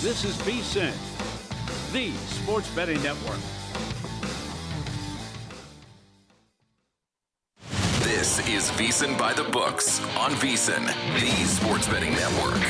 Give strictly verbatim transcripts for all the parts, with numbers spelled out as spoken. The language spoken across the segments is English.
This is VSiN, the Sports Betting Network. This is VSiN by the Books on VSiN, the Sports Betting Network.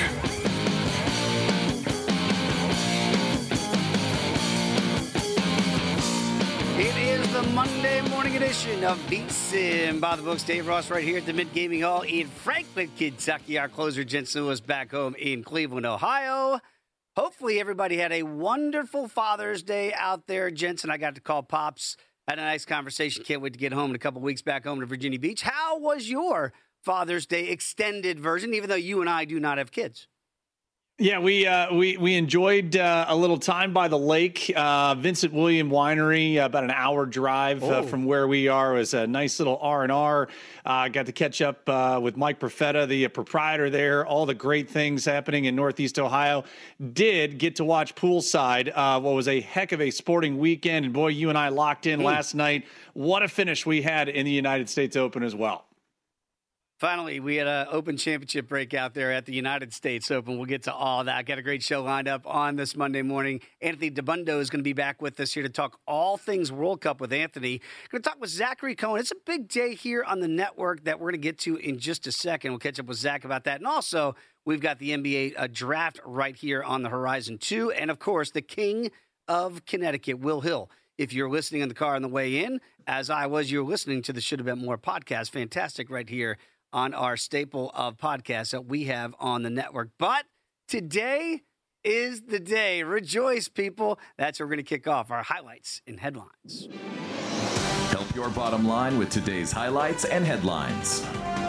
It is the Monday morning edition of VSiN by the Books. Dave Ross right here at the Mint Gaming Hall in Franklin, Kentucky. Our closer, Jensen Lewis, back home in Cleveland, Ohio. Hopefully everybody had a wonderful Father's Day out there. Jensen, I got to call Pops. Had a nice conversation. Can't wait to get home in a couple weeks back home to Virginia Beach. How was your Father's Day extended version, even though you and I do not have kids? Yeah, we uh, we we enjoyed uh, a little time by the lake. Uh, Vincent William Winery, about an hour drive uh, from where we are. It was a nice little R and R. Uh, got to catch up uh, with Mike Profeta, the uh, proprietor there. All the great things happening in Northeast Ohio. Did get to watch poolside. Uh, what was a heck of a sporting weekend. And boy, you and I locked in mm. last night. What a finish we had in the United States Open as well. Finally, we had an Open Championship break out there at the United States Open. We'll get to all that. Got a great show lined up on this Monday morning. Anthony Dabbundo is going to be back with us here to talk all things World Cup with Anthony. Going to talk with Zachary Cohen. It's a big day here on the network that we're going to get to in just a second. We'll catch up with Zach about that. And also, we've got the N B A uh, draft right here on the horizon, too. And, of course, the king of Connecticut, Will Hill. If you're listening in the car on the way in, as I was, you're listening to the Should Have Been More podcast. Fantastic right here on our staple of podcasts that we have on the network. But today is the day. Rejoice, people. That's where we're going to kick off our highlights and headlines. Help your bottom line with today's highlights and headlines.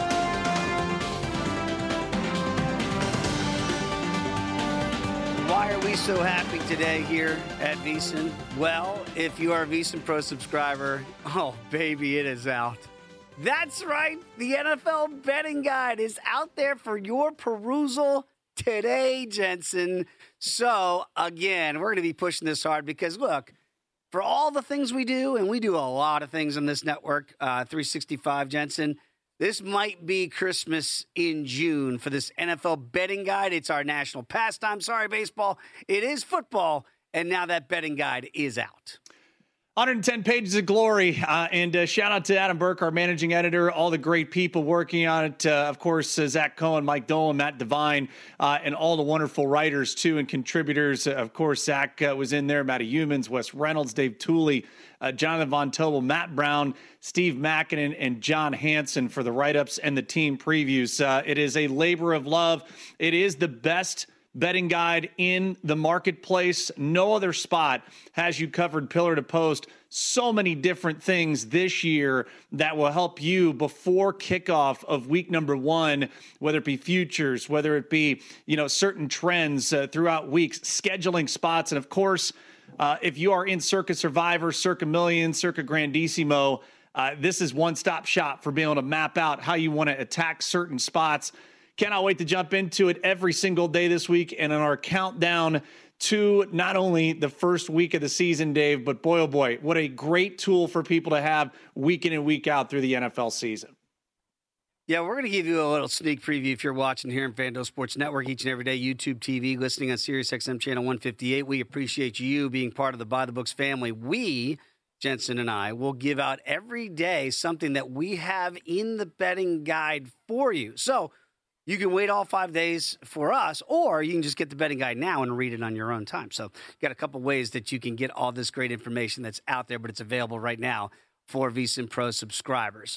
Why are we so happy today here at VSiN? Well, if you are a VSiN Pro subscriber, oh, baby, it is out. That's right. The N F L betting guide is out there for your perusal today, Jensen. So, again, we're going to be pushing this hard because, look, for all the things we do, and we do a lot of things on this network, uh, three sixty-five, Jensen, this might be Christmas in June for this N F L betting guide. It's our national pastime. Sorry, baseball. It is football, and now that betting guide is out. one hundred ten pages of glory, uh, and uh, shout out to Adam Burke, our managing editor, all the great people working on it. Uh, of course, uh, Zach Cohen, Mike Dolan, Matt Devine, uh, and all the wonderful writers, too, and contributors. Uh, of course, Zach uh, was in there, Matty Humans, Wes Reynolds, Dave Tooley, uh, Jonathan Von Tobel, Matt Brown, Steve Mackinnon, and John Hansen for the write-ups and the team previews. Uh, it is a labor of love. It is the best betting guide in the marketplace. No other spot has you covered pillar to post. So many different things this year that will help you before kickoff of week number one, whether it be futures, whether it be, you know, certain trends uh, throughout weeks, scheduling spots. And of course, uh, if you are in Circa Survivor, Circa Million, Circa Grandissimo, uh, this is one-stop shop for being able to map out how you want to attack certain spots. Cannot wait to jump into it every single day this week and in our countdown to not only the first week of the season, Dave, but boy, oh boy, what a great tool for people to have week in and week out through the N F L season. Yeah, we're going to give you a little sneak preview if you're watching here in FanDuel Sports Network each and every day, YouTube T V, listening on SiriusXM Channel one fifty-eight. We appreciate you being part of the By the Books family. We, Jensen and I, will give out every day something that we have in the betting guide for you. So, you can wait all five days for us, or you can just get the betting guide now and read it on your own time. So you got a couple ways that you can get all this great information that's out there, but it's available right now for VSiN Pro subscribers.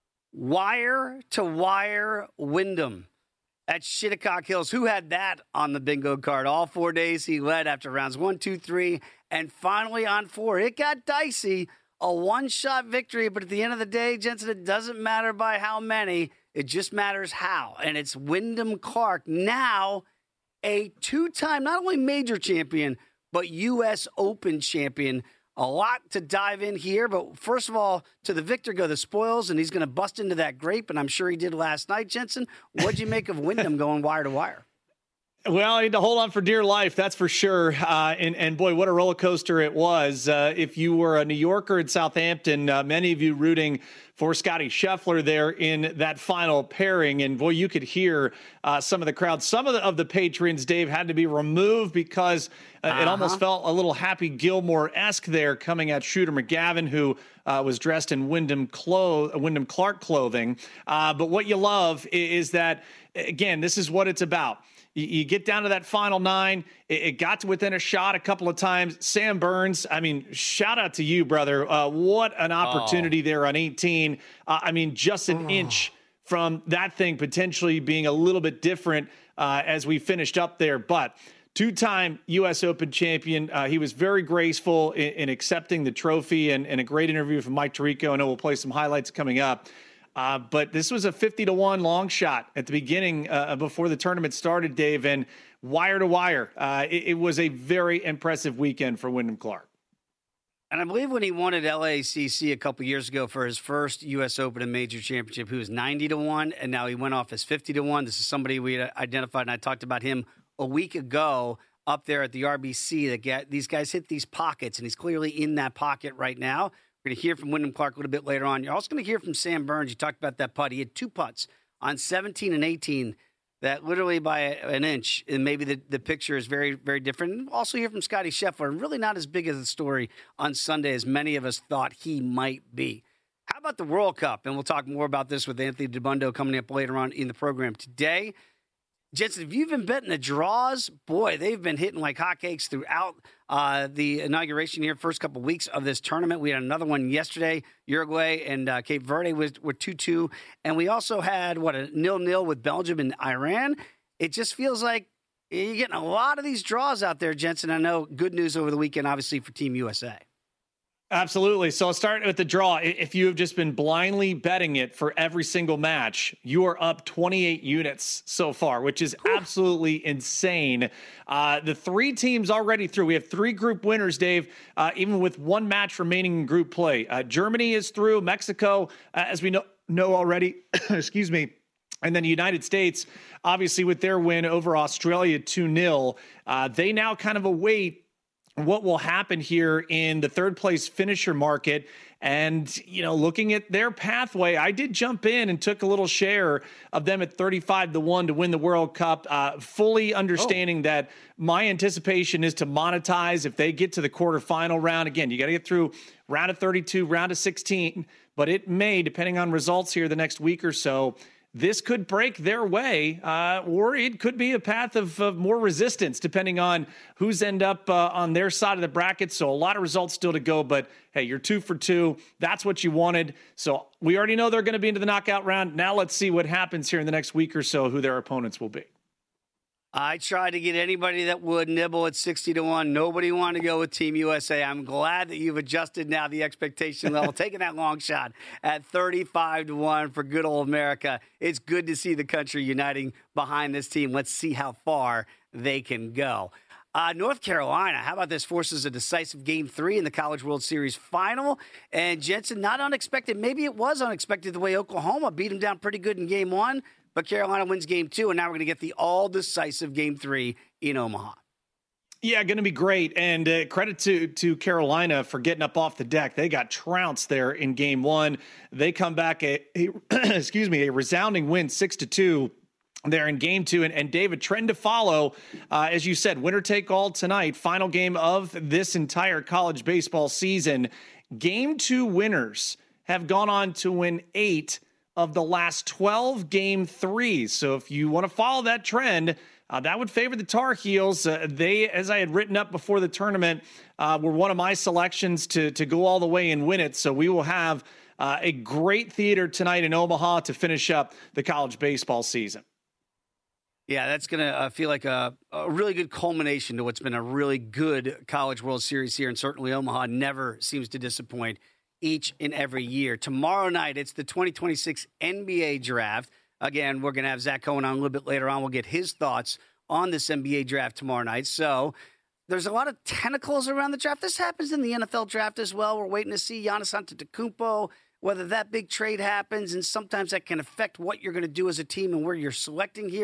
Wire to Wire Wyndham at Shinnecock Hills. Who had that on the bingo card? All four days he led after rounds one, two, three, and finally on four. It got dicey, a one-shot victory, but at the end of the day, Jensen, it doesn't matter by how many. It just matters how. And it's Wyndham Clark, now a two-time, not only major champion, but U S Open champion. A lot to dive in here. But first of all, to the victor go the spoils, and he's going to bust into that grape, and I'm sure he did last night, Jensen. What'd you make of Wyndham going wire to wire? Well, you had to hold on for dear life, that's for sure. Uh, and, and boy, what a roller coaster it was. Uh, if you were a New Yorker in Southampton, uh, many of you rooting for Scotty Scheffler there in that final pairing. And boy, you could hear uh, some of the crowd. Some of the, of the patrons, Dave, had to be removed because uh, uh-huh. it almost felt a little Happy Gilmore-esque there coming at Shooter McGavin, who uh, was dressed in Wyndham, clo- Wyndham Clark clothing. Uh, but what you love is, is that, again, this is what it's about. You get down to that final nine. It got to within a shot a couple of times. Sam Burns, I mean, shout out to you, brother. Uh, what an opportunity oh. there on eighteen. Uh, I mean, just an oh. inch from that thing potentially being a little bit different uh, as we finished up there. But two-time U S Open champion. Uh, he was very graceful in, in accepting the trophy, and, and a great interview from Mike Tirico. I know we'll play some highlights coming up. Uh, but this was a fifty to one long shot at the beginning uh, before the tournament started, Dave, and wire to wire. Uh, it, it was a very impressive weekend for Wyndham Clark. And I believe when he won at L A C C a couple years ago for his first U S Open and major championship, he was ninety to one, and now he went off as fifty to one. This is somebody we had identified, and I talked about him a week ago up there at the R B C. That get, these guys hit these pockets, and he's clearly in that pocket right now. We're going to hear from Wyndham Clark a little bit later on. You're also going to hear from Sam Burns. You talked about that putt. He had two putts on seventeen and eighteen that literally by an inch, and maybe the, the picture is very, very different. And also hear from Scotty Scheffler, and really not as big as a story on Sunday as many of us thought he might be. How about the World Cup? And we'll talk more about this with Anthony Dabbundo coming up later on in the program today. Jensen, if you've been betting the draws, boy, they've been hitting like hotcakes throughout uh, the inauguration here, first couple of weeks of this tournament. We had another one yesterday. Uruguay and uh, Cape Verde was, were two two. And we also had, what, a nil-nil with Belgium and Iran. It just feels like you're getting a lot of these draws out there, Jensen. I know good news over the weekend, obviously, for Team U S A. Absolutely. So I'll start with the draw. If you have just been blindly betting it for every single match, you are up twenty-eight units so far, which is absolutely insane. Uh, the three teams already through. We have three group winners, Dave, uh, even with one match remaining in group play. Uh, Germany is through. Mexico, uh, as we know, know already, excuse me. And then the United States, obviously with their win over Australia two nil, uh, they now kind of await what will happen here in the third place finisher market. And, you know, looking at their pathway, I did jump in and took a little share of them at thirty-five to one to win the World Cup, uh, fully understanding oh. that my anticipation is to monetize if they get to the quarterfinal round. Again, you got to get through round of thirty-two, round of sixteen, but it may, depending on results here the next week or so, this could break their way, uh, or it could be a path of, of more resistance, depending on who's end up uh, on their side of the bracket. So a lot of results still to go, but hey, you're two for two. That's what you wanted. So we already know they're going to be into the knockout round. Now let's see what happens here in the next week or so, who their opponents will be. I tried to get anybody that would nibble at sixty to one. Nobody wanted to go with Team U S A. I'm glad that you've adjusted now the expectation level, taking that long shot at thirty-five to one for good old America. It's good to see the country uniting behind this team. Let's see how far they can go. Uh, North Carolina, how about this? Forces a decisive game three in the College World Series final. And Jensen, not unexpected. Maybe it was unexpected the way Oklahoma beat them down pretty good in game one. But Carolina wins game two, and now we're going to get the all-decisive game three in Omaha. Yeah, going to be great. And uh, credit to to Carolina for getting up off the deck. They got trounced there in game one. They come back, a, a excuse me, a resounding win, six to two. There in game two. And, and David, trend to follow, uh, as you said, winner take all tonight, final game of this entire college baseball season. Game two winners have gone on to win eight of the last twelve game threes. So if you want to follow that trend, uh, that would favor the Tar Heels. Uh, they, as I had written up before the tournament, uh, were one of my selections to, to go all the way and win it. So we will have uh, a great theater tonight in Omaha to finish up the college baseball season. Yeah, that's going to uh, feel like a, a really good culmination to what's been a really good College World Series here. And certainly Omaha never seems to disappoint each and every year. Tomorrow night, it's the twenty twenty-six N B A draft. Again, we're going to have Zach Cohen on a little bit later on. We'll get his thoughts on this N B A draft tomorrow night. So there's a lot of tentacles around the draft. This happens in the N F L draft as well. We're waiting to see Giannis Antetokounmpo, whether that big trade happens, and sometimes that can affect what you're going to do as a team and where you're selecting here.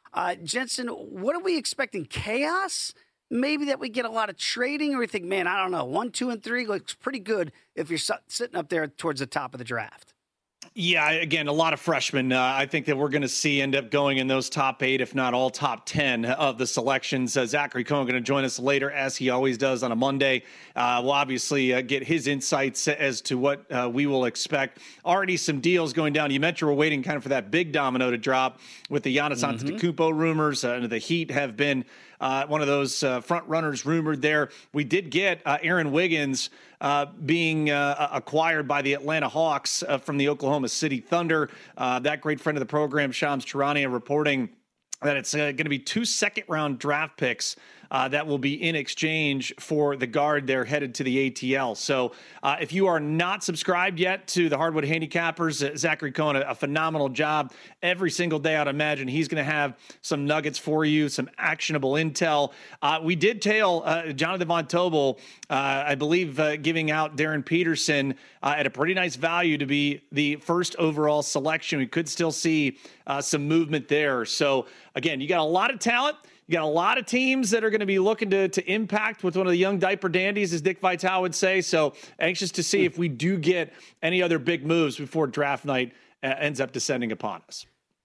Uh, Jensen, what are we expecting? Chaos? Maybe that we get a lot of trading, or we think, man, I don't know, one, two, and three looks pretty good if you're sitting up there towards the top of the draft. Yeah, again, a lot of freshmen. Uh, I think that we're going to see end up going in those top eight, if not all top ten of the selections. Uh, Zachary Cohen going to join us later, as he always does on a Monday. Uh, we'll obviously uh, get his insights as to what uh, we will expect. Already some deals going down. You mentioned we're waiting kind of for that big domino to drop with the Giannis mm-hmm. Antetokounmpo rumors. Uh, the Heat have been uh, one of those uh, front runners rumored there. We did get uh, Aaron Wiggins Uh, being uh, acquired by the Atlanta Hawks uh, from the Oklahoma City Thunder. Uh, that great friend of the program, Shams Charania, reporting that it's uh, going to be two second-round draft picks uh, that will be in exchange for the guard there headed to the A T L. So uh, if you are not subscribed yet to the Hardwood Handicappers, uh, Zachary Cohen, a, a phenomenal job. Every single day, I'd imagine he's going to have some nuggets for you, some actionable intel. Uh, we did tail uh, Jonathan Von Tobel, uh, I believe, uh, giving out Darren Peterson uh, at a pretty nice value to be the first overall selection. We could still see uh, some movement there. So again, you got a lot of talent. You got a lot of teams that are going to be looking to, to impact with one of the young diaper dandies, as Dick Vitale would say. So anxious to see if we do get any other big moves before draft night uh, ends up descending upon us.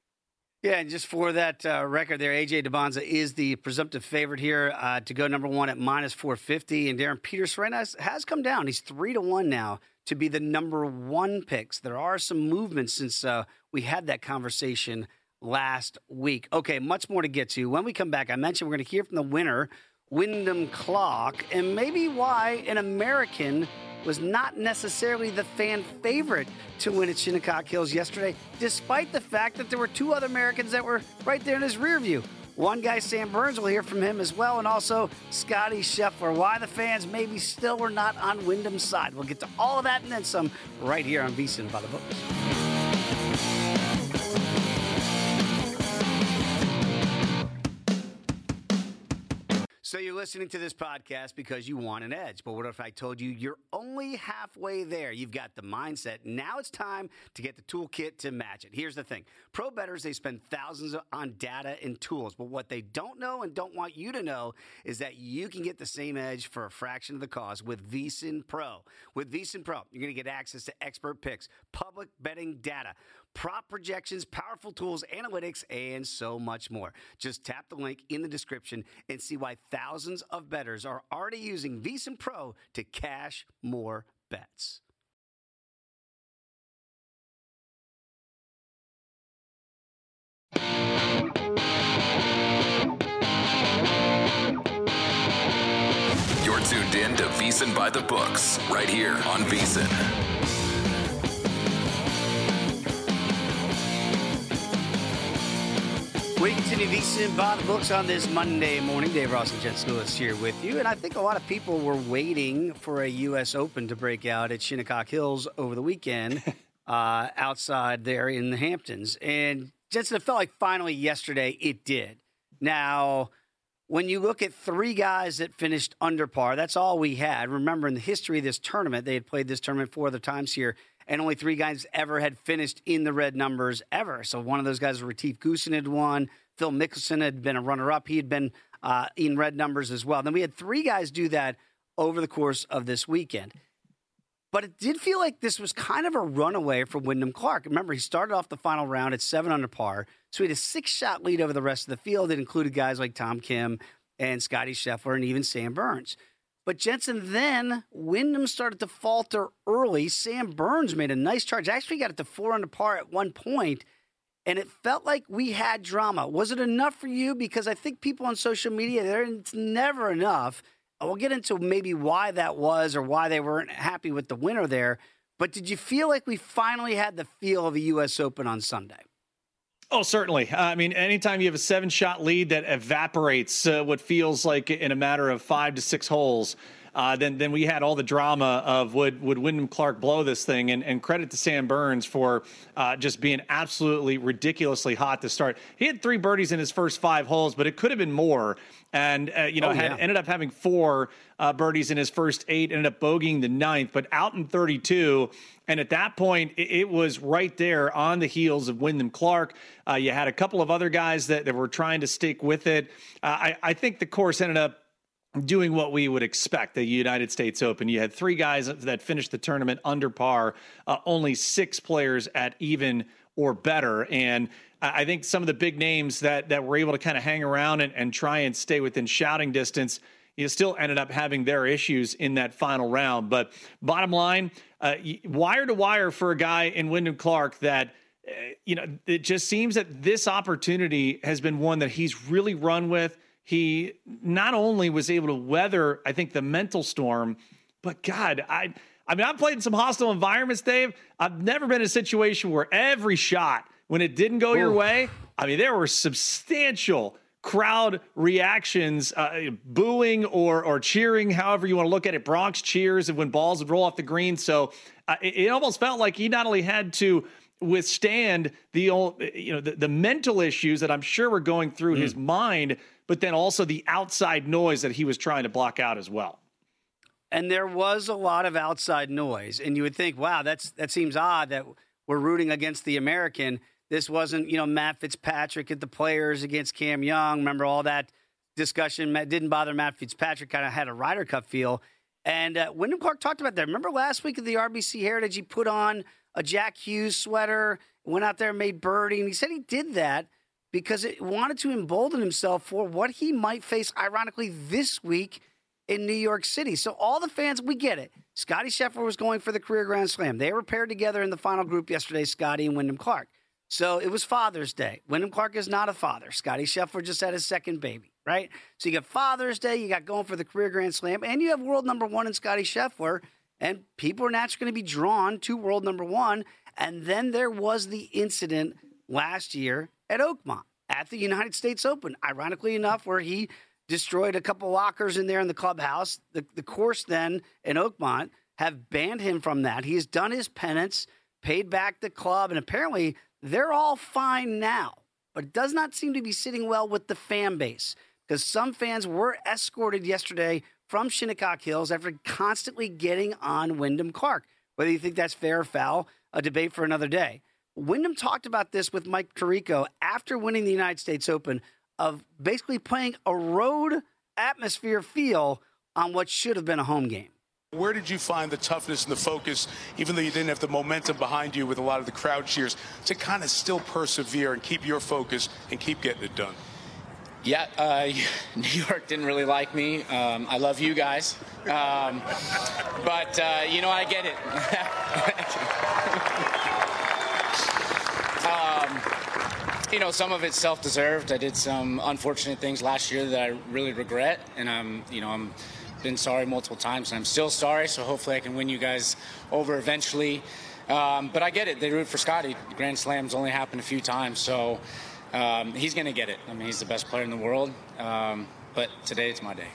Yeah, and just for that uh, record there, A J Debonza is the presumptive favorite here uh, to go number one at minus four fifty. And Darren Peterson right now has, has come down. He's three to one now to be the number one pick. So there are some movements since uh, we had that conversation last week. Okay, much more to get to. When we come back, I mentioned we're going to hear from the winner, Wyndham Clark, and maybe why an American was not necessarily the fan favorite to win at Shinnecock Hills yesterday, despite the fact that there were two other Americans that were right there in his rear view. One guy, Sam Burns, we'll hear from him as well, and also Scotty Scheffler, why the fans maybe still were not on Wyndham's side. We'll get to all of that and then some right here on VSiN by the Books. So you're listening to this podcast because you want an edge. But what if I told you you're only halfway there? You've got the mindset. Now it's time to get the toolkit to match it. Here's the thing. Pro bettors, they spend thousands on data and tools. But what they don't know and don't want you to know is that you can get the same edge for a fraction of the cost with VSiN Pro. With VSiN Pro, you're going to get access to expert picks, public betting data, prop projections, powerful tools, analytics, and so much more. Just tap the link in the description and see why thousands of bettors are already using VSiN Pro to cash more bets. You're tuned in to VSiN by the Books, right here on VSiN. We continue VSiN by the Books on this Monday morning. Dave Ross and Jets Lewis here with you. And I think a lot of people were waiting for a U S Open to break out at Shinnecock Hills over the weekend uh, outside there in the Hamptons. And Jensen, it felt like finally yesterday it did. Now, when you look at three guys that finished under par, that's all we had. Remember, in the history of this tournament, they had played this tournament four other times here, and only three guys ever had finished in the red numbers ever. So one of those guys, Retief Goosen, had won. Phil Mickelson had been a runner-up. He had been uh, in red numbers as well. Then we had three guys do that over the course of this weekend. But it did feel like this was kind of a runaway for Wyndham Clark. Remember, he started off the final round at seven under par, so he had a six-shot lead over the rest of the field. It included guys like Tom Kim and Scotty Scheffler and even Sam Burns. But Jensen, then Wyndham started to falter early. Sam Burns made a nice charge. Actually got it to four under par at one point, and it felt like we had drama. Was it enough for you? Because I think people on social media, it's never enough. We'll get into maybe why that was or why they weren't happy with the winner there. But did you feel like we finally had the feel of a U S Open on Sunday? Oh, certainly. Uh, I mean, anytime you have a seven-shot lead that evaporates uh, what feels like in a matter of five to six holes, uh, then then we had all the drama of would would Wyndham Clark blow this thing, and, and credit to Sam Burns for uh, just being absolutely ridiculously hot to start. He had three birdies in his first five holes, but it could have been more and uh, you know oh, had yeah. ended up having four uh, birdies in his first eight, ended up bogeying the ninth, but out in thirty-two. And at that point, it, it was right there on the heels of Wyndham Clark. Uh, you had a couple of other guys that, that were trying to stick with it. Uh, I, I think the course ended up doing what we would expect, the United States Open. You had three guys that finished the tournament under par, uh, only six players at even or better. And I think some of the big names that that were able to kind of hang around and, and try and stay within shouting distance, you still ended up having their issues in that final round. But bottom line, uh, wire to wire for a guy in Wyndham Clark that, uh, you know, it just seems that this opportunity has been one that he's really run with. He not only was able to weather, I think, the mental storm, but God, I, I mean, I've played in some hostile environments, Dave. I've never been in a situation where every shot, when it didn't go Ooh. your way, I mean, there were substantial crowd reactions, uh, booing or or cheering, however you want to look at it. Bronx cheers when balls would roll off the green. So uh, it, it almost felt like he not only had to withstand the you know the, the mental issues that I'm sure were going through mm. his mind, but then also the outside noise that he was trying to block out as well. And there was a lot of outside noise, and you would think, wow, that's that seems odd that we're rooting against the American. This wasn't, you know, Matt Fitzpatrick at the Players against Cam Young. Remember all that discussion? Matt didn't bother Matt Fitzpatrick, kind of had a Ryder Cup feel. And uh, Wyndham Clark talked about that. Remember last week at the R B C Heritage, he put on a Jack Hughes sweater, went out there and made birdie. And he said he did that because it wanted to embolden himself for what he might face, ironically, this week in New York City. So all the fans, we get it. Scottie Scheffler was going for the career Grand Slam. They were paired together in the final group yesterday, Scottie and Wyndham Clark. So it was Father's Day. Wyndham Clark is not a father. Scottie Scheffler just had his second baby, right? So you got Father's Day, you got going for the career Grand Slam, and you have world number one in Scottie Scheffler, and people are naturally going to be drawn to world number one. And then there was the incident last year at Oakmont at the United States Open, ironically enough, where he destroyed a couple lockers in there in the clubhouse. The, the course then in Oakmont have banned him from that. He has done his penance, paid back the club, and apparently they're all fine now. But it does not seem to be sitting well with the fan base because some fans were escorted yesterday from Shinnecock Hills after constantly getting on Wyndham Clark. Whether you think that's fair or foul, a debate for another day. Wyndham talked about this with Mike Tirico after winning the United States Open of basically playing a road atmosphere feel on what should have been a home game. Where did you find the toughness and the focus, even though you didn't have the momentum behind you with a lot of the crowd cheers, to kind of still persevere and keep your focus and keep getting it done? Yeah, uh, New York didn't really like me. Um, I love you guys. Um, but, uh, you know, I get it. um, you know, some of it's self-deserved. I did some unfortunate things last year that I really regret. And, I'm, you know, I'm been sorry multiple times, and I'm still sorry. So hopefully I can win you guys over eventually. Um, but I get it. They root for Scottie. Grand Slams only happened a few times. So um, he's going to get it. I mean, he's the best player in the world. Um, but today it's my day.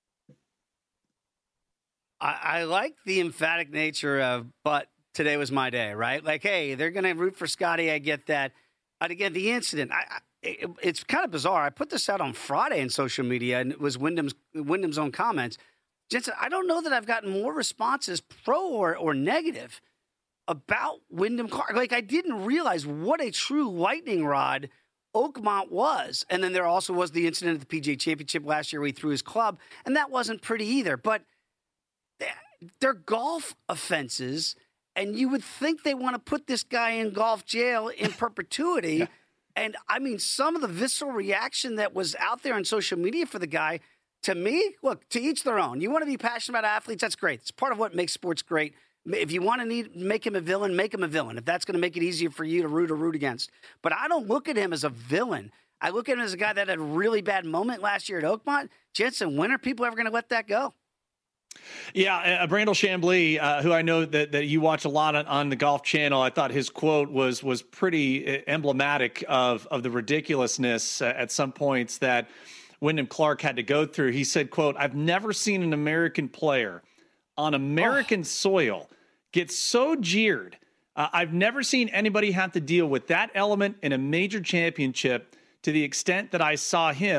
I, I like the emphatic nature of, but today was my day, right? Like, hey, they're going to root for Scottie. I get that. And again, the incident, I, I, it, it's kind of bizarre. I put this out on Friday in social media, and it was Wyndham's, Wyndham's own comments. Jensen, I don't know that I've gotten more responses, pro or, or negative, about Wyndham Clark. Like, I didn't realize what a true lightning rod Oakmont was. And then there also was the incident at the P G A Championship last year where he threw his club, and that wasn't pretty either. But they're golf offenses, and you would think they want to put this guy in golf jail in perpetuity. Yeah. And, I mean, some of the visceral reaction that was out there on social media for the guy, to me, look, to each their own. You want to be passionate about athletes, that's great. It's part of what makes sports great. If you want to need, make him a villain, make him a villain. If that's going to make it easier for you to root or root against. But I don't look at him as a villain. I look at him as a guy that had a really bad moment last year at Oakmont. Jensen, when are people ever going to let that go? Yeah, uh, Brandel Chambly, uh, who I know that, that you watch a lot on, on the Golf Channel, I thought his quote was was pretty emblematic of, of the ridiculousness uh, at some points that Wyndham Clark had to go through. He said, quote, "I've never seen an American player on American oh. soil get so jeered. Uh, I've never seen anybody have to deal with that element in a major championship to the extent that I saw him.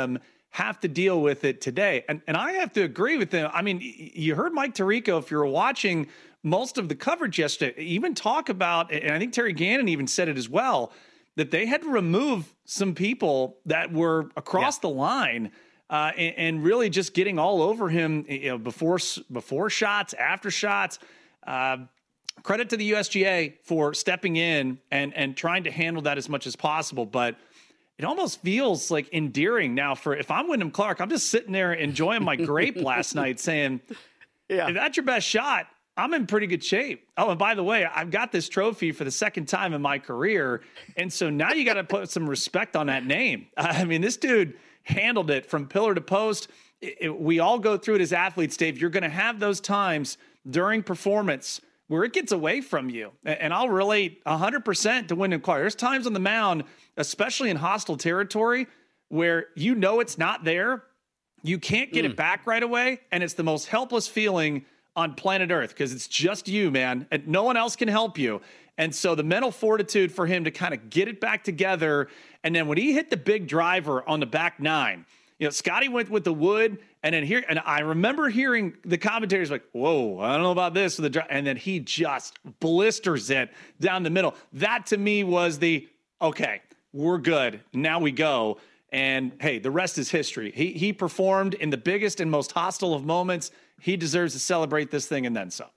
have to deal with it today. And and I have to agree with them. I mean, you heard Mike Tirico, if you were watching most of the coverage yesterday, even talk about, and I think Terry Gannon even said it as well, that they had to remove some people that were across yeah. the line uh, and, and really just getting all over him, you know, before before shots, after shots. Uh, credit to the U S G A for stepping in and and trying to handle that as much as possible, but it almost feels like endearing now for, if I'm Wyndham Clark, I'm just sitting there enjoying my grape last night saying, yeah. if that's your best shot, I'm in pretty good shape. Oh, and by the way, I've got this trophy for the second time in my career. And so now you got to put some respect on that name. I mean, this dude handled it from pillar to post. It, it, we all go through it as athletes, Dave. You're going to have those times during performance where it gets away from you. And I'll relate one hundred percent to Wyndham Clark. There's times on the mound, especially in hostile territory, where you know it's not there. You can't get mm. it back right away. And it's the most helpless feeling on planet Earth because it's just you, man. And no one else can help you. And so the mental fortitude for him to kind of get it back together. And then when he hit the big driver on the back nine, you know, Scotty went with the wood, and then here, and I remember hearing the commentators like, "Whoa, I don't know about this," with the, and then he just blisters it down the middle. That to me was the okay, we're good, now we go, and hey, the rest is history. He he performed in the biggest and most hostile of moments. He deserves to celebrate this thing and then some.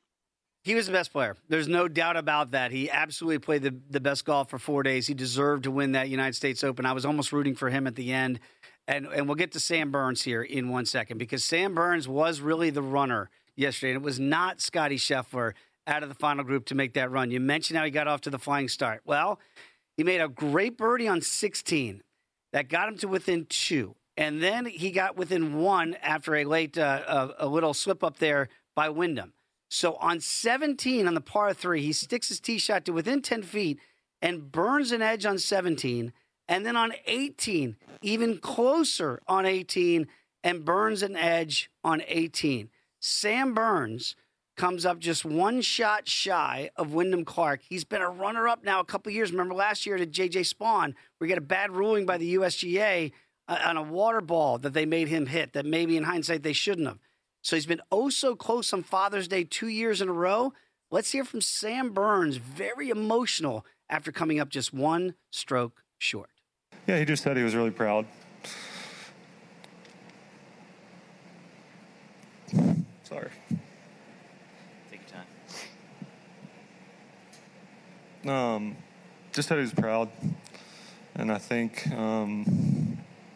He was the best player. There's no doubt about that. He absolutely played the, the best golf for four days. He deserved to win that United States Open. I was almost rooting for him at the end. And and we'll get to Sam Burns here in one second because Sam Burns was really the runner yesterday. And it was not Scotty Scheffler out of the final group to make that run. You mentioned how he got off to the flying start. Well, he made a great birdie on sixteen. That got him to within two. And then he got within one after a late, uh, a, a little slip up there by Wyndham. So on seventeen on the par three, he sticks his tee shot to within ten feet and burns an edge on seventeen. And then on eighteen, even closer on eighteen, and burns an edge on eighteen. Sam Burns comes up just one shot shy of Wyndham Clark. He's been a runner-up now a couple of years. Remember last year at J J Spawn, we got a bad ruling by the U S G A uh, on a water ball that they made him hit that maybe in hindsight they shouldn't have. So he's been oh so close on Father's Day two years in a row. Let's hear from Sam Burns, very emotional after coming up just one stroke short. Yeah, he just said he was really proud. Sorry. Take your time. Um, just said he was proud. And I think um,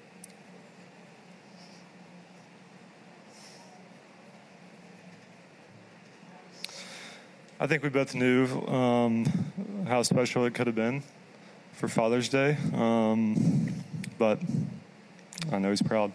I think we both knew um, how special it could have been for Father's Day, um, but I know he's proud.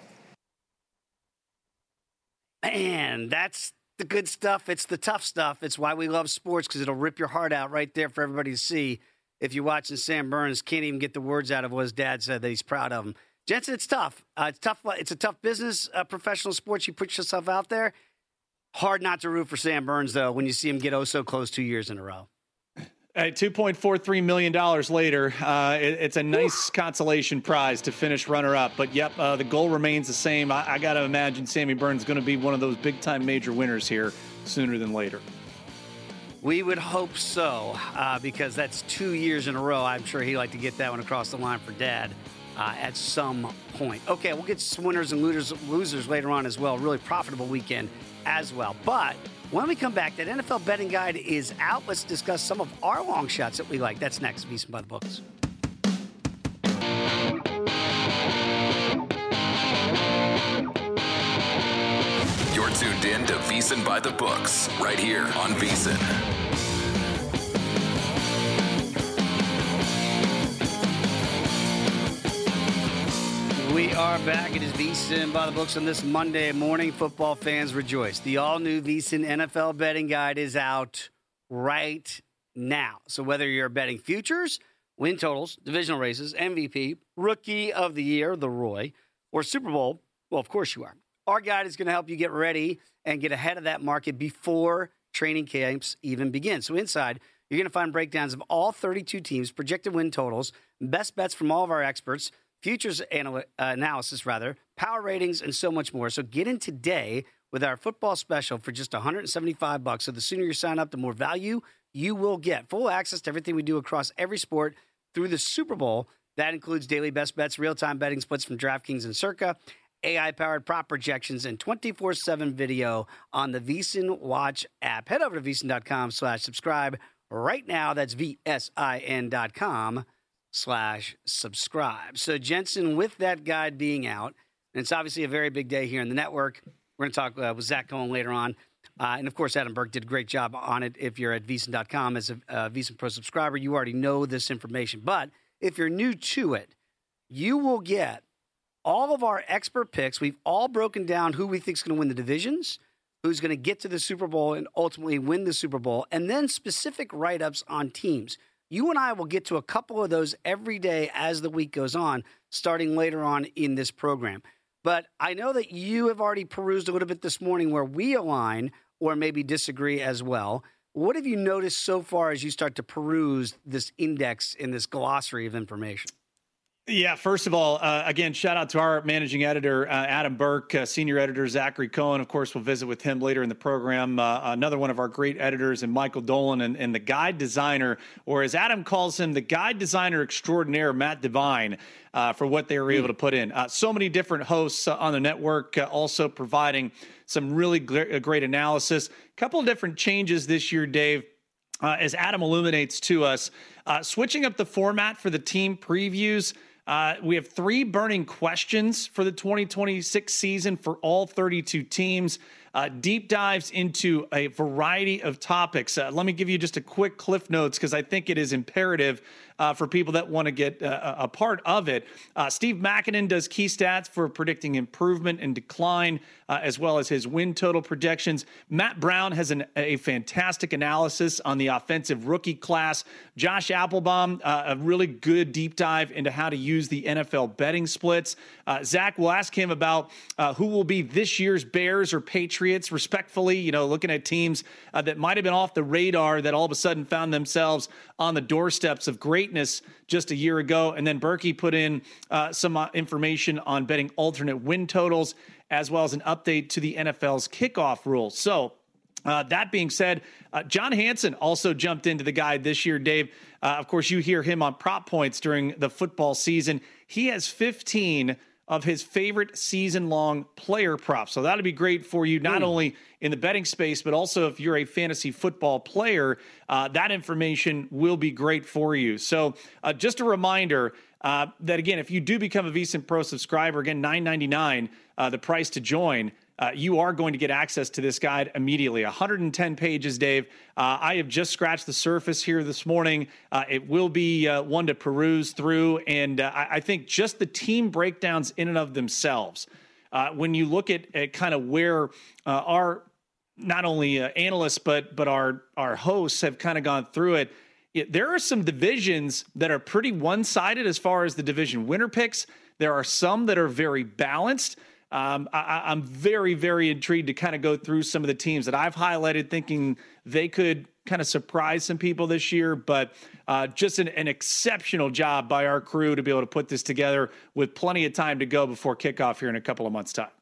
Man, that's the good stuff. It's the tough stuff. It's why we love sports, because it'll rip your heart out right there for everybody to see. If you're watching Sam Burns, can't even get the words out of what his dad said that he's proud of him. Jensen, it's tough. Uh, it's tough. It's a tough business, uh, professional sports. You put yourself out there. Hard not to root for Sam Burns, though, when you see him get oh so close two years in a row. At two point four three million dollars later, uh, it, it's a nice consolation prize to finish runner-up. But, yep, uh, the goal remains the same. I, I got to imagine Sammy Burns is going to be one of those big-time major winners here sooner than later. We would hope so, uh, because that's two years in a row. I'm sure he'd like to get that one across the line for Dad uh, at some point. Okay, we'll get some winners and losers, losers later on as well. Really profitable weekend as well. But when we come back, that N F L betting guide is out. Let's discuss some of our long shots that we like. That's next. VSiN by the Books. You're tuned in to VSiN by the Books right here on VSiN. We are back. It is VSiN by the Books on this Monday morning. Football fans rejoice. The all-new VSiN N F L betting guide is out right now. So whether you're betting futures, win totals, divisional races, M V P, Rookie of the Year, the Roy, or Super Bowl, well, of course you are. Our guide is going to help you get ready and get ahead of that market before training camps even begin. So inside, you're going to find breakdowns of all thirty-two teams, projected win totals, best bets from all of our experts, futures anal- uh, analysis, rather, power ratings, and so much more. So get in today with our football special for just one hundred seventy-five bucks. So the sooner you sign up, the more value you will get. Full access to everything we do across every sport through the Super Bowl. That includes daily best bets, real-time betting splits from DraftKings and Circa, A I-powered prop projections, and twenty-four seven video on the VSiN Watch app. Head over to VSiN.com slash subscribe right now. That's V-S-I-N dot com slash subscribe. So, Jensen, with that guide being out, and it's obviously a very big day here in the network, we're going to talk uh, with Zach Cohen later on. Uh, and, of course, Adam Burke did a great job on it. If you're at VSiN dot com as a uh, VSiN Pro subscriber, you already know this information. But if you're new to it, you will get all of our expert picks. We've all broken down who we think is going to win the divisions, who's going to get to the Super Bowl and ultimately win the Super Bowl, and then specific write-ups on teams. You and I will get to a couple of those every day as the week goes on, starting later on in this program. But I know that you have already perused a little bit this morning where we align or maybe disagree as well. What have you noticed so far as you start to peruse this index in this glossary of information? Yeah, first of all, uh, again, shout out to our managing editor, uh, Adam Burke, uh, senior editor, Zachary Cohen. Of course, we'll visit with him later in the program. Uh, another one of our great editors, and Michael Dolan, and, and the guide designer, or as Adam calls him, the guide designer extraordinaire, Matt Devine, uh, for what they were able to put in. Uh, so many different hosts uh, on the network, uh, also providing some really gl- great analysis. A couple of different changes this year, Dave. Uh, as Adam illuminates to us, uh, switching up the format for the team previews. Uh, we have three burning questions for the twenty twenty-six season for all thirty-two teams. Uh, deep dives into a variety of topics. Uh, let me give you just a quick cliff notes because I think it is imperative uh, for people that want to get uh, a part of it. Uh, Steve Makinen does key stats for predicting improvement and decline, uh, as well as his win total projections. Matt Brown has an, a fantastic analysis on the offensive rookie class. Josh Applebaum, uh, a really good deep dive into how to use the N F L betting splits. Uh, Zach, will ask him about uh, who will be this year's Bears or Patriots, respectfully, you know, looking at teams uh, that might have been off the radar that all of a sudden found themselves on the doorsteps of greatness just a year ago. And then Berkey put in uh, some uh, information on betting alternate win totals, as well as an update to the N F L's kickoff rules. So uh, that being said, uh, John Hansen also jumped into the guide this year, Dave. Uh, of course, you hear him on prop points during the football season. He has fifteen of his favorite season-long player props. So that'll be great for you, not mm. only in the betting space, but also if you're a fantasy football player, uh, that information will be great for you. So uh, just a reminder uh, that, again, if you do become a VSiN Pro subscriber, again, nine ninety-nine, uh, the price to join, Uh, you are going to get access to this guide immediately. one hundred ten pages, Dave. Uh, I have just scratched the surface here this morning. Uh, it will be uh, one to peruse through, and uh, I, I think just the team breakdowns in and of themselves, uh, when you look at, at kind of where uh, our not only uh, analysts but but our our hosts have kind of gone through it, it, there are some divisions that are pretty one-sided as far as the division winner picks. There are some that are very balanced. Um, I, I'm very, very intrigued to kind of go through some of the teams that I've highlighted, thinking they could kind of surprise some people this year. But uh, just an, an exceptional job by our crew to be able to put this together with plenty of time to go before kickoff here in a couple of months' time.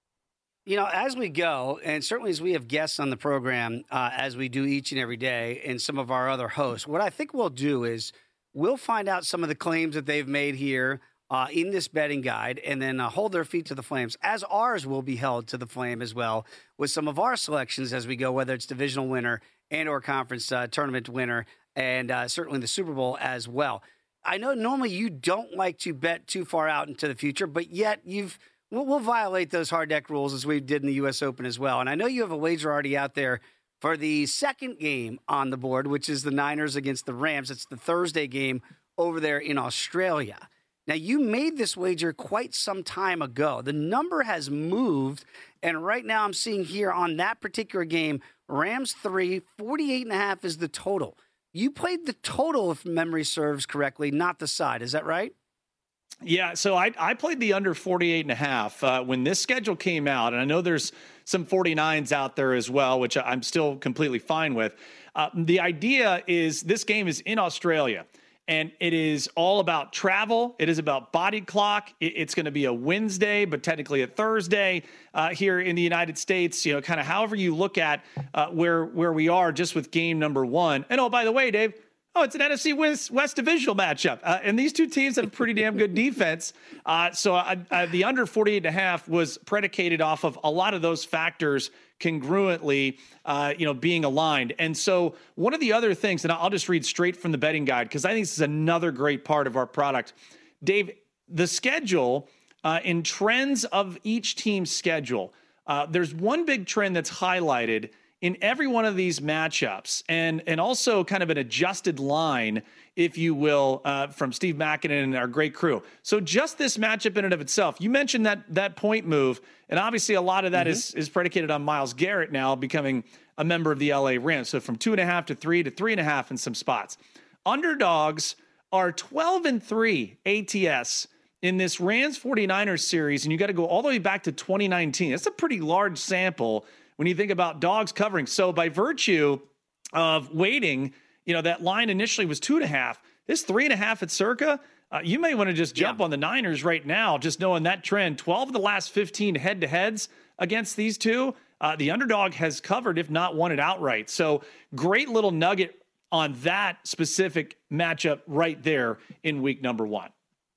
You know, as we go, and certainly as we have guests on the program, uh, as we do each and every day, and some of our other hosts, what I think we'll do is we'll find out some of the claims that they've made here Uh, in this betting guide, and then uh, hold their feet to the flames, as ours will be held to the flame as well, with some of our selections as we go, whether it's divisional winner and or conference uh, tournament winner, and uh, certainly the Super Bowl as well. I know normally you don't like to bet too far out into the future, but yet you've we'll, we'll violate those hard deck rules as we did in the U S Open as well. And I know you have a wager already out there for the second game on the board, which is the Niners against the Rams. It's the Thursday game over there in Australia. Now, you made this wager quite some time ago. The number has moved, and right now I'm seeing here on that particular game, Rams three, forty-eight and a half is the total. You played the total, if memory serves correctly, not the side. Is that right? Yeah, so I, I played the under forty-eight and a half uh, when this schedule came out, and I know there's some forty-nines out there as well, which I'm still completely fine with. Uh, the idea is this game is in Australia. And it is all about travel. It is about body clock. It's going to be a Wednesday, but technically a Thursday uh, here in the United States. You know, kind of however you look at uh, where where we are just with game number one. And oh, by the way, Dave, oh, it's an N F C West, West divisional matchup. Uh, and these two teams have a pretty damn good defense. Uh, so uh, uh, the under forty-eight and a half was predicated off of a lot of those factors congruently, uh, you know, being aligned. And so one of the other things, and I'll just read straight from the betting guide, because I think this is another great part of our product. Dave, the schedule uh, in trends of each team's schedule, uh, there's one big trend that's highlighted in every one of these matchups, and and also kind of an adjusted line, if you will, uh, from Steve Makinen and our great crew. So just this matchup in and of itself, you mentioned that that point move, and obviously a lot of that mm-hmm. is is predicated on Myles Garrett now becoming a member of the L A Rams. So from two and a half to three to three and a half in some spots. Underdogs are twelve and three A T S in this Rams forty-niners series, and you got to go all the way back to twenty nineteen. That's a pretty large sample when you think about dogs covering. So by virtue of waiting, you know, that line initially was two and a half. This three and a half at Circa, uh, you may want to just jump yeah. on the Niners right now, just knowing that trend. twelve of the last fifteen head-to-heads against these two. Uh, the underdog has covered, if not won it outright. So great little nugget on that specific matchup right there in week number one.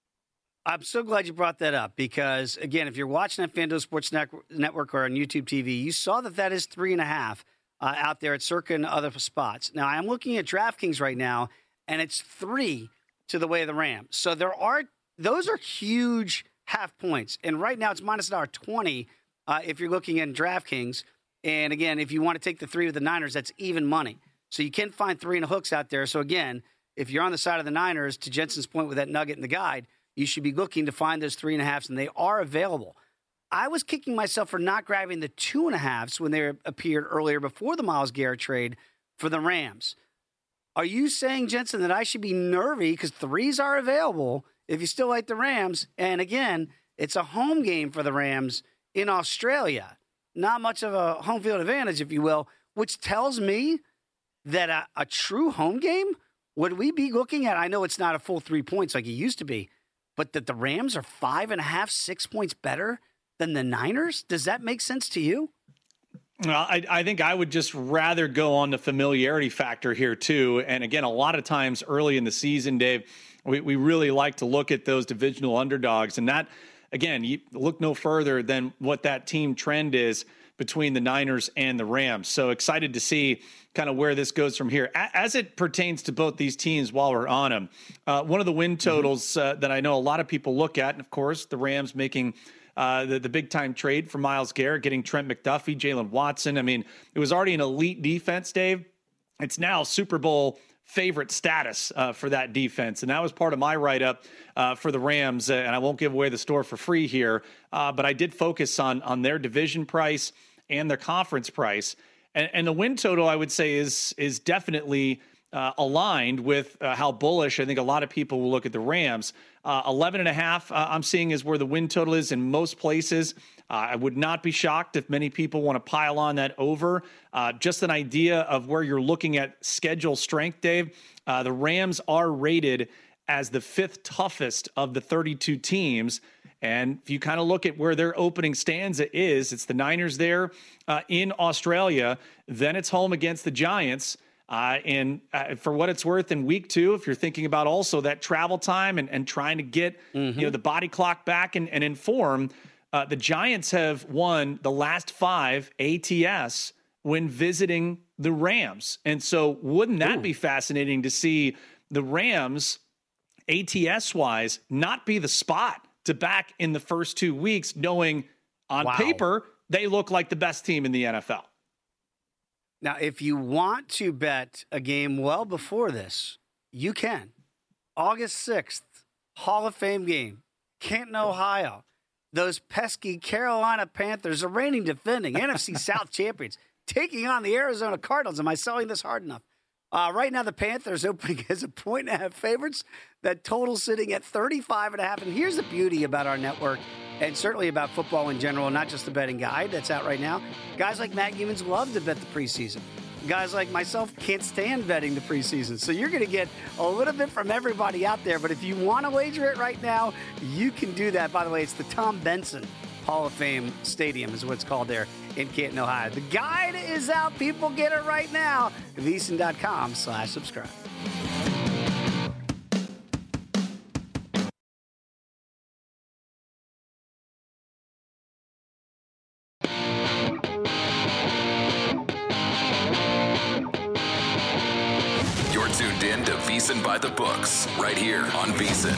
I'm so glad you brought that up because, again, if you're watching at FanDuel Sports Network or on YouTube T V, you saw that that is three and a half uh, out there at Circa and other spots. Now, I'm looking at DraftKings right now, and it's three to the way of the Rams. So there are those are huge half points. And right now it's minus one dollar twenty uh, if you're looking at DraftKings. And, again, if you want to take the three with the Niners, that's even money. So you can find three and a hooks out there. So, again, if you're on the side of the Niners, to Jensen's point with that nugget in the guide, you should be looking to find those three and a halves, and they are available. I was kicking myself for not grabbing the two and a halves when they appeared earlier before the Myles Garrett trade for the Rams. Are you saying, Jensen, that I should be nervy because threes are available if you still like the Rams? And again, it's a home game for the Rams in Australia. Not much of a home field advantage, if you will, which tells me that a, a true home game, would we be looking at, I know it's not a full three points like it used to be, but that the Rams are five and a half, six points better than the Niners? Does that make sense to you? Well, I, I think I would just rather go on the familiarity factor here, too. And again, a lot of times early in the season, Dave, we, we really like to look at those divisional underdogs. And that, again, you look no further than what that team trend is between the Niners and the Rams. So excited to see kind of where this goes from here. As it pertains to both these teams while we're on them, uh, one of the win totals uh, that I know a lot of people look at, and of course, the Rams making uh, the, the big-time trade for Myles Garrett, getting Trent McDuffie, Jalen Watson. I mean, it was already an elite defense, Dave. It's now Super Bowl favorite status uh, for that defense. And that was part of my write-up uh, for the Rams. Uh, and I won't give away the store for free here, uh, but I did focus on on their division price and their conference price. And, and the win total, I would say, is is definitely uh, aligned with uh, how bullish I think a lot of people will look at the Rams. Uh, eleven and a half, uh, I'm seeing, is where the win total is in most places. Uh, I would not be shocked if many people want to pile on that over. Uh, just an idea of where you're looking at schedule strength, Dave. Uh, the Rams are rated as the fifth toughest of the thirty-two teams. And if you kind of look at where their opening stanza is, it's the Niners there uh, in Australia. Then it's home against the Giants. Uh, and uh, for what it's worth, in week two, if you're thinking about also that travel time and, and trying to get mm-hmm. you know the body clock back and, and in form, uh, the Giants have won the last five A T S when visiting the Rams. And so wouldn't that Ooh. be fascinating to see the Rams, A T S-wise, not be the spot to back in the first two weeks, knowing on wow. paper they look like the best team in the N F L. Now, if you want to bet a game well before this, you can. August sixth, Hall of Fame game, Canton, Ohio. Those pesky Carolina Panthers are reigning defending N F C South champions, taking on the Arizona Cardinals. Am I selling this hard enough? Uh, right now, the Panthers opening as a point and a half favorites. That total sitting at thirty-five and a half. And here's the beauty about our network, and certainly about football in general, not just the betting guide that's out right now. Guys like Matt Humans love to bet the preseason. guys like myself can't stand betting the preseason. So you're going to get a little bit from everybody out there. But if you want to wager it right now, you can do that. By the way, it's the Tom Benson Hall of Fame Stadium is what it's called there in Canton, Ohio. The guide is out. People get it right now. VSiN.com slash subscribe. You're tuned in to VSiN by the Books, right here on VSiN.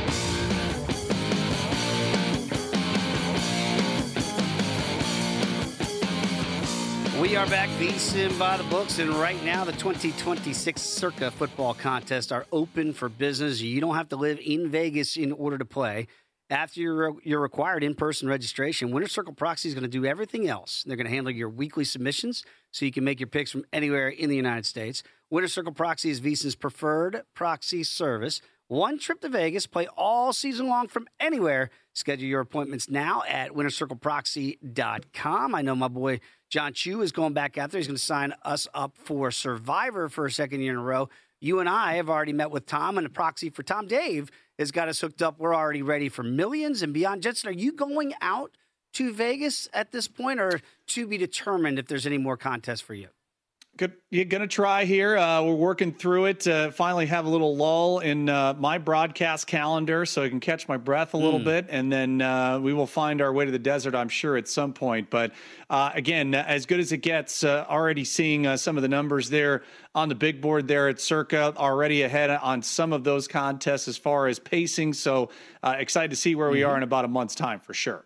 We are back, VSiN by the Books, and right now the twenty twenty-six Circa football contests are open for business. You don't have to live in Vegas in order to play. After your, your required in-person registration, Winter Circle Proxy is going to do everything else. They're going to handle your weekly submissions so you can make your picks from anywhere in the United States. Winter Circle Proxy is VSiN's preferred proxy service. One trip to Vegas, play all season long from anywhere. Schedule your appointments now at winter circle proxy dot com. I know my boy John Chu is going back out there. He's going to sign us up for Survivor for a second year in a row. You and I have already met with Tom, and the proxy for Tom Dave has got us hooked up. We're already ready for millions and beyond. Jensen, are you going out to Vegas at this point, or to be determined if there's any more contests for you? Good. You're going to try here. Uh, we're working through it. Uh, finally have a little lull in uh, my broadcast calendar so I can catch my breath a little mm. bit. And then uh, we will find our way to the desert, I'm sure, at some point. But uh, again, as good as it gets, uh, already seeing uh, some of the numbers there on the big board there at Circa, already ahead on some of those contests as far as pacing. So uh, excited to see where mm-hmm. we are in about a month's time for sure.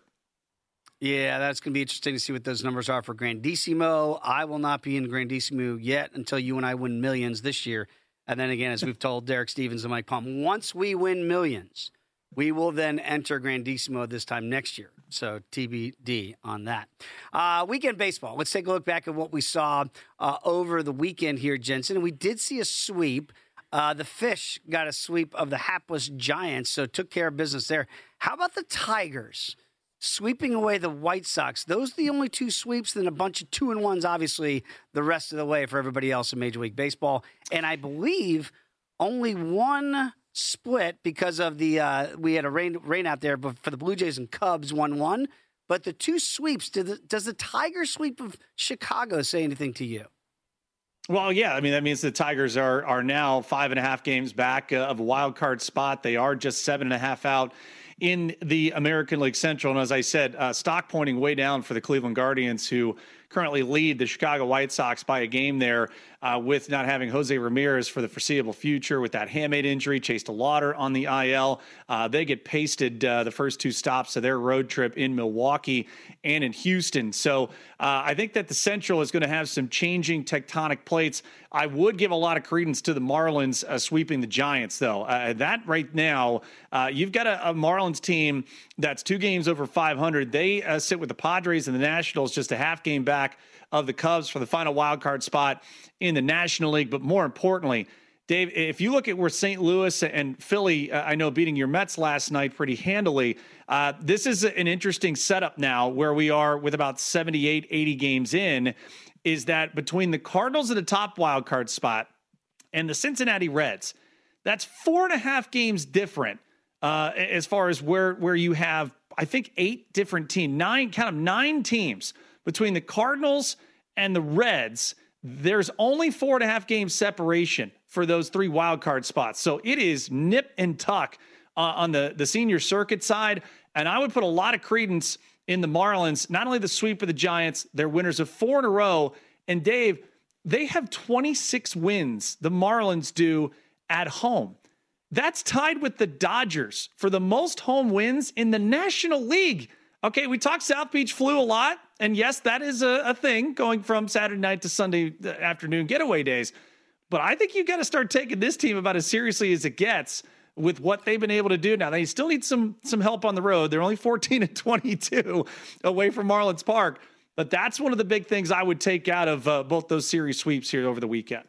Yeah, that's going to be interesting to see what those numbers are for Grandissimo. I will not be in Grandissimo yet until you and I win millions this year. And then again, as we've told Derek Stevens and Mike Palm, once we win millions, we will then enter Grandissimo this time next year. So T B D on that. Uh, weekend baseball. Let's take a look back at what we saw uh, over the weekend here, Jensen. And we did see a sweep. Uh, the Fish got a sweep of the hapless Giants, so took care of business there. How about the Tigers? Sweeping away the White Sox. Those are the only two sweeps, then a bunch of two and ones, obviously, the rest of the way for everybody else in Major League Baseball. And I believe only one split because of the, uh, we had a rain, rain out there but for the Blue Jays and Cubs, one one. But the two sweeps, did the, does the Tiger sweep of Chicago say anything to you? Well, yeah, I mean, that means the Tigers are are now five and a half games back uh, of a wild card spot. They are just seven and a half out in the American League Central. And as I said, uh, stock pointing way down for the Cleveland Guardians, who currently lead the Chicago White Sox by a game there uh, with not having Jose Ramirez for the foreseeable future with that hamate injury. Chase DeLauder on the I L. Uh, they get pasted uh, the first two stops of their road trip in Milwaukee and in Houston. So uh, I think that the Central is going to have some changing tectonic plates. I would give a lot of credence to the Marlins uh, sweeping the Giants, though. Uh, that right now, uh, you've got a, a Marlins team that's two games over five hundred. They uh, sit with the Padres and the Nationals, just a half game back of the Cubs for the final wild card spot in the National League. But more importantly, Dave, if you look at where Saint Louis and Philly, uh, I know beating your Mets last night pretty handily, uh, this is an interesting setup now where we are with about seventy-eight, eighty games in, is that between the Cardinals at the top wild card spot and the Cincinnati Reds, that's four and a half games different uh, as far as where, where you have, I think, eight different teams, nine, kind of nine teams between the Cardinals and the Reds. There's only four and a half game separation for those three wild card spots. So it is nip and tuck uh, on the, the senior circuit side. And I would put a lot of credence in the Marlins, not only the sweep of the Giants, they're winners of four in a row. And Dave, they have twenty-six wins, the Marlins do, at home. That's tied with the Dodgers for the most home wins in the National League. Okay, we talk South Beach flu a lot. And yes, that is a, a thing going from Saturday night to Sunday afternoon getaway days. But I think you've got to start taking this team about as seriously as it gets with what they've been able to do. Now, they still need some some help on the road. They're only fourteen and twenty-two away from Marlins Park. But that's one of the big things I would take out of uh, both those series sweeps here over the weekend.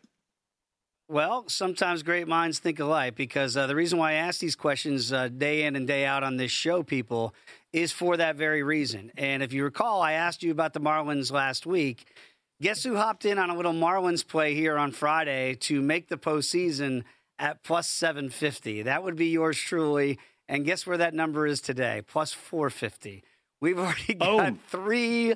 Well, sometimes great minds think alike, because uh, the reason why I ask these questions uh, day in and day out on this show, people, is for that very reason. And if you recall, I asked you about the Marlins last week Guess who hopped in on a little Marlins play here on Friday to make the postseason at plus seven fifty? That would be yours truly. And guess where that number is today? Plus four fifty. We've already got oh. three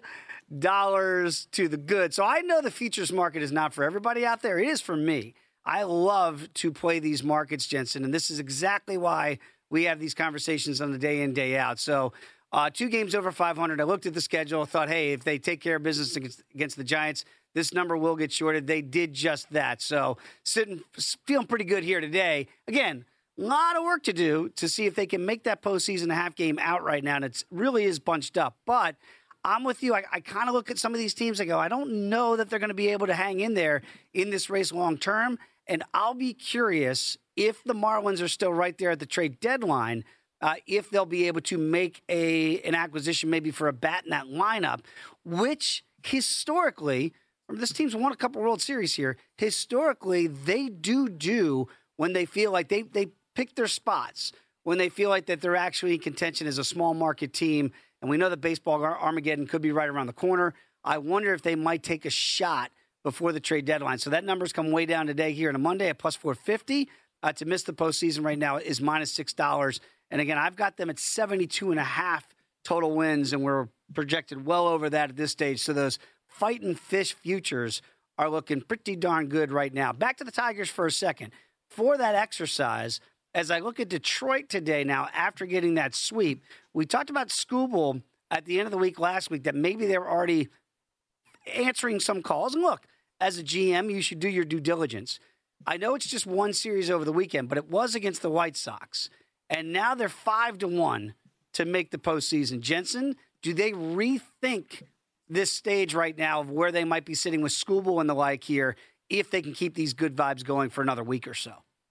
dollars to the good. So I know the futures market is not for everybody out there. It is for me. I love to play these markets, Jensen, and this is exactly why we have these conversations on the day in, day out. So uh, two games over five hundred. I looked at the schedule, thought, hey, if they take care of business against, against the Giants, this number will get shorted. They did just that. So sitting, feeling pretty good here today. Again, a lot of work to do to see if they can make that postseason half game out right now, and it really is bunched up. But I'm with you. I, I kind of look at some of these teams. I go, I don't know that they're going to be able to hang in there in this race long term. And I'll be curious if the Marlins are still right there at the trade deadline, uh, if they'll be able to make a an acquisition maybe for a bat in that lineup, which historically, this team's won a couple World Series here. Historically, they do do when they feel like they they pick their spots, when they feel like that they're actually in contention as a small market team. And we know that baseball Armageddon could be right around the corner. I wonder if they might take a shot before the trade deadline. So that number's come way down today here on a Monday at plus four fifty. Uh, to miss the postseason right now is minus six dollars. And again, I've got them at seventy-two and a half total wins, and we're projected well over that at this stage. So those fighting fish futures are looking pretty darn good right now. Back to the Tigers for a second. For that exercise, as I look at Detroit today now, after getting that sweep, we talked about Skubal at the end of the week last week that maybe they were already answering some calls. And look, as a G M, you should do your due diligence. I know it's just one series over the weekend, but it was against the White Sox. And now they're five to one to make the postseason. Jensen, do they rethink this stage right now of where they might be sitting with Skubal and the like here if they can keep these good vibes going for another week or so?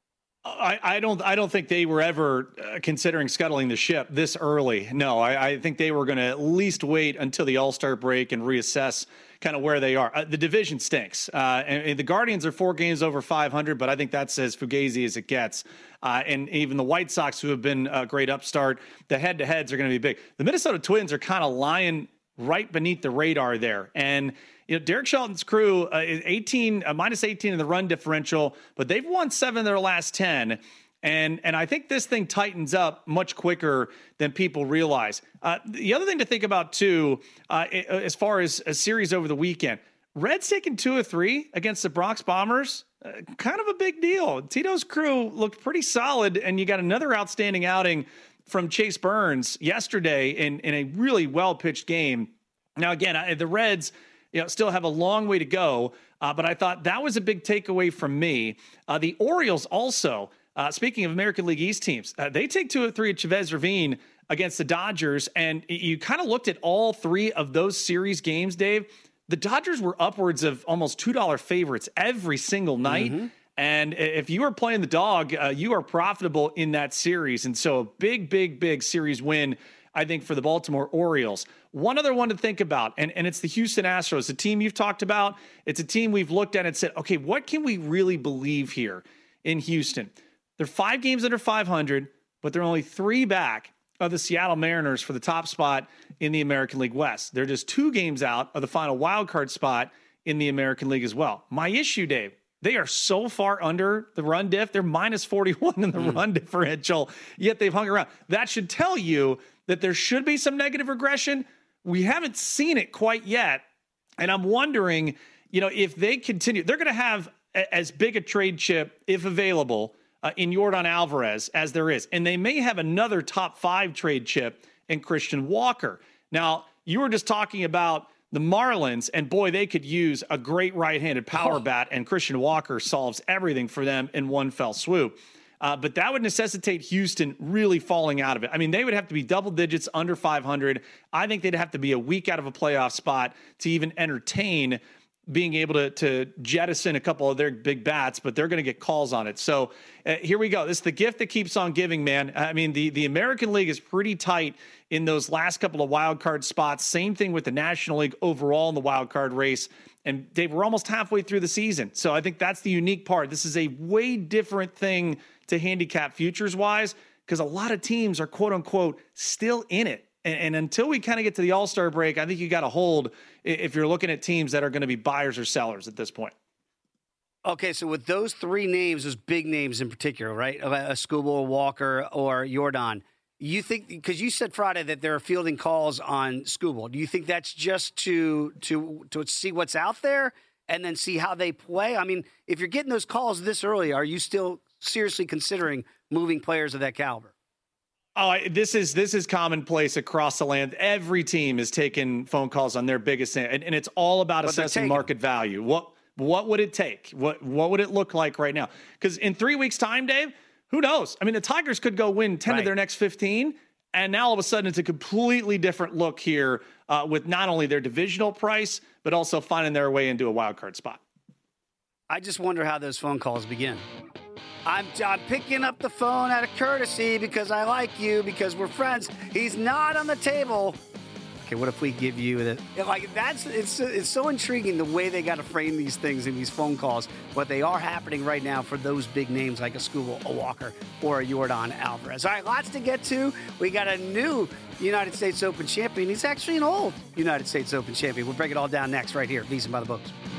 I, I don't. I don't think they were ever uh, considering scuttling the ship this early. No, I, I think they were going to at least wait until the All-Star break and reassess kind of where they are. Uh, the division stinks, uh, and, and the Guardians are four games over five hundred, but I think that's as fugazi as it gets. Uh, and even the White Sox, who have been a great upstart, the head-to-heads are going to be big. The Minnesota Twins are kind of lying right beneath the radar there, and you know, Derek Shelton's crew uh, is eighteen, uh, minus eighteen in the run differential, but they've won seven of their last ten. And and I think this thing tightens up much quicker than people realize. Uh, the other thing to think about, too, uh, as far as a series over the weekend, Reds taking two or three against the Bronx Bombers, uh, kind of a big deal. Tito's crew looked pretty solid, and you got another outstanding outing from Chase Burns yesterday in, in a really well-pitched game. Now, again, I, the Reds you know, still have a long way to go, uh, but I thought that was a big takeaway from me. Uh, the Orioles also, uh, speaking of American League East teams, uh, they take two or three at Chavez Ravine against the Dodgers, and you kind of looked at all three of those series games, Dave. The Dodgers were upwards of almost two dollar favorites every single night. Mm-hmm. And if you are playing the dog, uh, you are profitable in that series. And so a big, big, big series win, I think, for the Baltimore Orioles. One other one to think about, and, and it's the Houston Astros, a team you've talked about. It's a team we've looked at and said, okay, what can we really believe here in Houston? They're five games under five hundred, but they're only three back of the Seattle Mariners for the top spot in the American League West. They're just two games out of the final wild card spot in the American League as well. My issue, Dave, they are so far under the run diff. They're minus forty-one in the mm. run differential, yet they've hung around. That should tell you that there should be some negative regression. We haven't seen it quite yet. And I'm wondering, you know, if they continue, they're going to have a, as big a trade chip, if available, uh, in Yordan Alvarez as there is. And they may have another top five trade chip in Christian Walker. Now, you were just talking about the Marlins, and boy, they could use a great right-handed power oh. bat, and Christian Walker solves everything for them in one fell swoop. Uh, but that would necessitate Houston really falling out of it. I mean, they would have to be double digits under five hundred. I think they'd have to be a week out of a playoff spot to even entertain being able to, to jettison a couple of their big bats, but they're going to get calls on it. So uh, here we go. This is the gift that keeps on giving, man. I mean, the, the American League is pretty tight in those last couple of wild card spots. Same thing with the National League overall in the wild card race. And Dave, we're almost halfway through the season. So I think that's the unique part. This is a way different thing to handicap futures wise, because a lot of teams are quote unquote still in it. And, and until we kind of get to the All-Star break, I think you got to hold if you're looking at teams that are going to be buyers or sellers at this point. Okay, so with those three names, those big names in particular, right? A Skubal, Walker, or Jordan, you think, because you said Friday that there are fielding calls on Skubal, do you think that's just to to to see what's out there and then see how they play? I mean, if you're getting those calls this early, are you still seriously considering moving players of that caliber? Oh, I, this is this is commonplace across the land. Every team is taking phone calls on their biggest, and, and it's all about But assessing market value. What what would it take? What what would it look like right now? Because in three weeks' time, Dave, who knows? I mean, the Tigers could go win ten right. of their next fifteen, and now all of a sudden it's a completely different look here uh, with not only their divisional price, but also finding their way into a wild card spot. I just wonder how those phone calls begin. I'm, I'm picking up the phone out of courtesy because I like you, because we're friends. He's not on the table. Okay, what if we give you the like? That's it's it's so intriguing the way they got to frame these things in these phone calls, but they are happening right now for those big names like a Skubal, a Walker, or a Jordan Alvarez. All right, lots to get to. We got a new United States Open champion. He's actually an old United States Open champion. We'll break it all down next right here, VSiN by the Books.